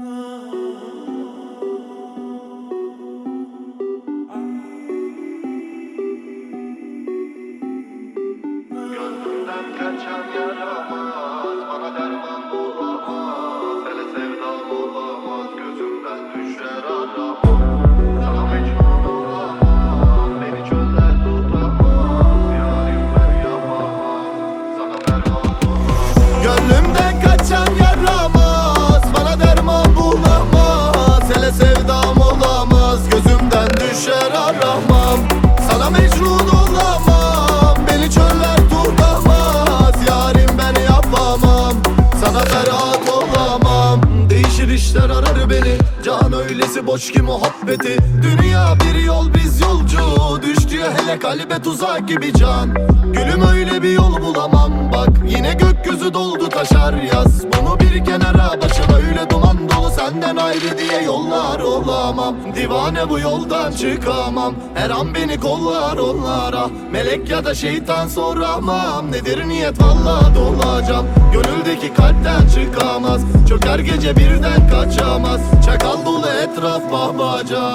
Gönlümden kaçan yaramaz, bana derman bulamaz. Hele sevdam olamaz, gözümden düşer aramam. Sana mecnun olamam, beni çöller tutamaz. Yarim ben yapamam, sana ferman olamam. Gönlümden kaçan yaramaz, bana derman bulamaz. Hele sevdam olamaz, gözümden düşer aramam. Sana mecnun olamam, beni çöller tutamaz. Yarim ben yapamam, sana ferhat olamam. Değişir işler arar beni, can öylesi boş ki muhabbeti. Dünya bir yol biz yolcu, düştü ya hele kalbe tuzak gibi can. Gülüm öyle bir yol bulamam, bak yine gökyüzü doldu taşar yaz. Bunu bir kenara, başım öyle duman dolu, senden ayrı diye yollar olamam. Divane bu yoldan çıkamam, her an beni kollar onlara. Melek ya da şeytan soramam, nedir niyet valla dolacağım. Gönüldeki kalpten çıkamaz, çöker gece birden kaçamaz. Çakal dolu etraf babaca.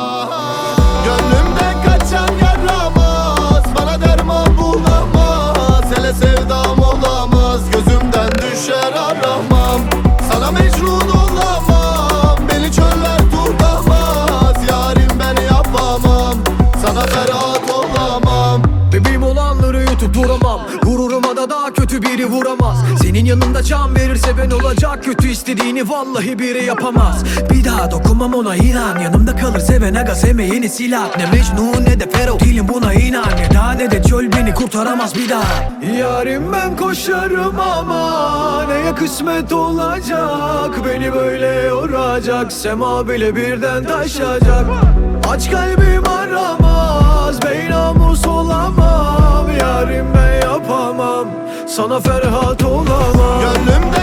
Gönlümden kaçan yaramaz, bana derman bulamaz. Hele sevdam olamaz, gözümden düşer aramam. Sana mecnun olamam, beni çöller tutamaz. Yarim ben yapamam, sana ferhat olamam. Bebeğim olanları yutup duramam, gururuma da daha kötü biri vuramaz. Senin yanında can verirse ben olacak, kötü istediğini vallahi biri yapamaz. Bir daha dokunmam ona inan, yanımda kalır seven aga sevmeyeni silah. Ne Mecnun ne de Fero değilim buna inan. Ne daha ne de çöl beni kurtaramaz bir daha. Yarim ben koşarım ama neye kısmet olacak. Beni böyle yoracak, sema bile birden taşacak. Aç kalbim aramaz, bey namus olamam. Yarim ben yapamam, sana ferhat olamam. Gönlümde